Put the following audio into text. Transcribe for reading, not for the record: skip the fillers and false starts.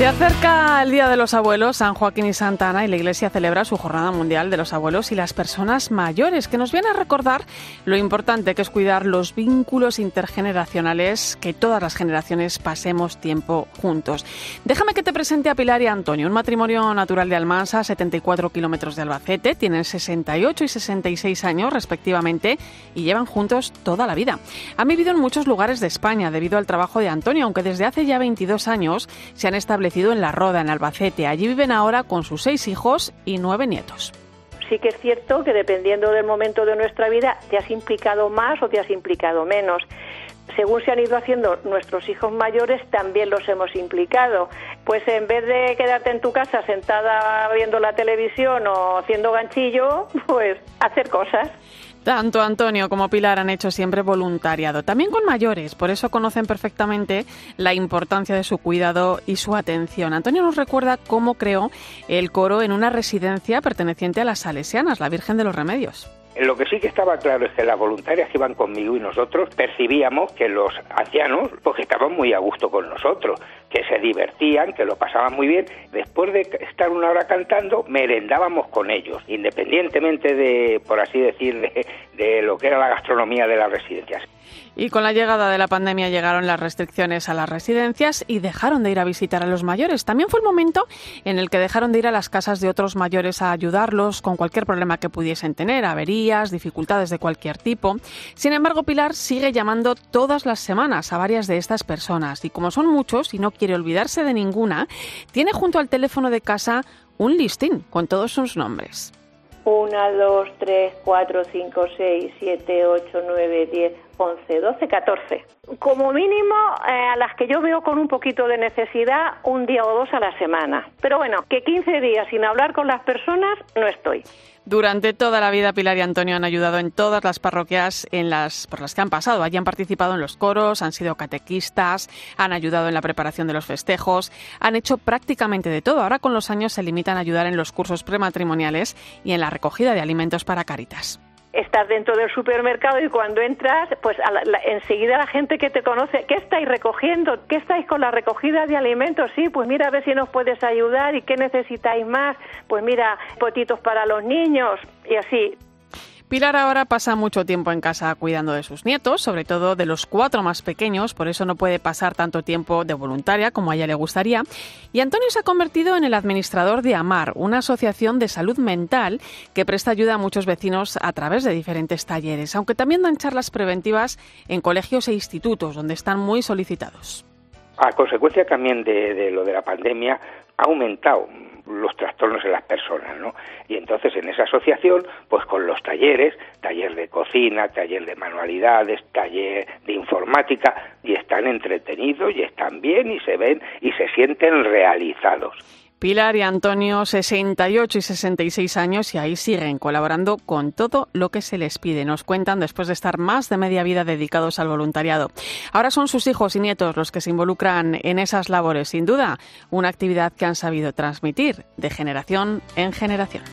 Se acerca el Día de los Abuelos, San Joaquín y Santa Ana, y la Iglesia celebra su Jornada Mundial de los Abuelos y las Personas Mayores, que nos viene a recordar lo importante que es cuidar los vínculos intergeneracionales, que todas las generaciones pasemos tiempo juntos. Déjame que te presente a Pilar y a Antonio, un matrimonio natural de Almansa, a 74 kilómetros de Albacete, tienen 68 y 66 años respectivamente y llevan juntos toda la vida. Han vivido en muchos lugares de España debido al trabajo de Antonio, aunque desde hace ya 22 años se han establecido en La Roda, en Albacete. Allí viven ahora con sus 6 hijos y 9 nietos. Sí que es cierto que dependiendo del momento de nuestra vida te has implicado más o te has implicado menos. Según se han ido haciendo nuestros hijos mayores, también los hemos implicado. Pues en vez de quedarte en tu casa sentada viendo la televisión o haciendo ganchillo, pues hacer cosas. Tanto Antonio como Pilar han hecho siempre voluntariado, también con mayores, por eso conocen perfectamente la importancia de su cuidado y su atención. Antonio nos recuerda cómo creó el coro en una residencia perteneciente a las Salesianas, la Virgen de los Remedios. Lo que sí que estaba claro es que las voluntarias que iban conmigo y nosotros percibíamos que los ancianos pues estaban muy a gusto con nosotros, que se divertían, que lo pasaban muy bien. Después de estar una hora cantando, merendábamos con ellos, independientemente de, por así decir, de lo que era la gastronomía de las residencias. Y con la llegada de la pandemia llegaron las restricciones a las residencias y dejaron de ir a visitar a los mayores. También fue el momento en el que dejaron de ir a las casas de otros mayores a ayudarlos con cualquier problema que pudiesen tener, averías, dificultades de cualquier tipo. Sin embargo, Pilar sigue llamando todas las semanas a varias de estas personas y como son muchos y no quiere olvidarse de ninguna, tiene junto al teléfono de casa un listín con todos sus nombres. 1, 2, 3, 4, 5, 6, 7, 8, 9, 10, 11, 12, 14. Como mínimo, a las que yo veo con un poquito de necesidad, un día o dos a la semana. Pero bueno, que 15 días sin hablar con las personas no estoy. Durante toda la vida, Pilar y Antonio han ayudado en todas las parroquias por las que han pasado. Allí han participado en los coros, han sido catequistas, han ayudado en la preparación de los festejos, han hecho prácticamente de todo. Ahora con los años se limitan a ayudar en los cursos prematrimoniales y en la recogida de alimentos para Cáritas. Estás dentro del supermercado y cuando entras, pues enseguida la gente que te conoce, ¿qué estáis recogiendo? ¿Qué estáis con la recogida de alimentos? Sí, pues mira a ver si nos puedes ayudar y qué necesitáis más. Pues mira, potitos para los niños y así. Pilar ahora pasa mucho tiempo en casa cuidando de sus nietos, sobre todo de los 4 más pequeños, por eso no puede pasar tanto tiempo de voluntaria como a ella le gustaría. Y Antonio se ha convertido en el administrador de AMAR, una asociación de salud mental que presta ayuda a muchos vecinos a través de diferentes talleres, aunque también dan charlas preventivas en colegios e institutos, donde están muy solicitados. A consecuencia también de lo de la pandemia, ha aumentado los trastornos en las personas, ¿no? Y entonces en esa asociación, pues con los talleres, taller de cocina, taller de manualidades, taller de informática, y están entretenidos y están bien y se ven y se sienten realizados. Pilar y Antonio, 68 y 66 años, y ahí siguen colaborando con todo lo que se les pide. Nos cuentan después de estar más de media vida dedicados al voluntariado. Ahora son sus hijos y nietos los que se involucran en esas labores. Sin duda, una actividad que han sabido transmitir de generación en generación.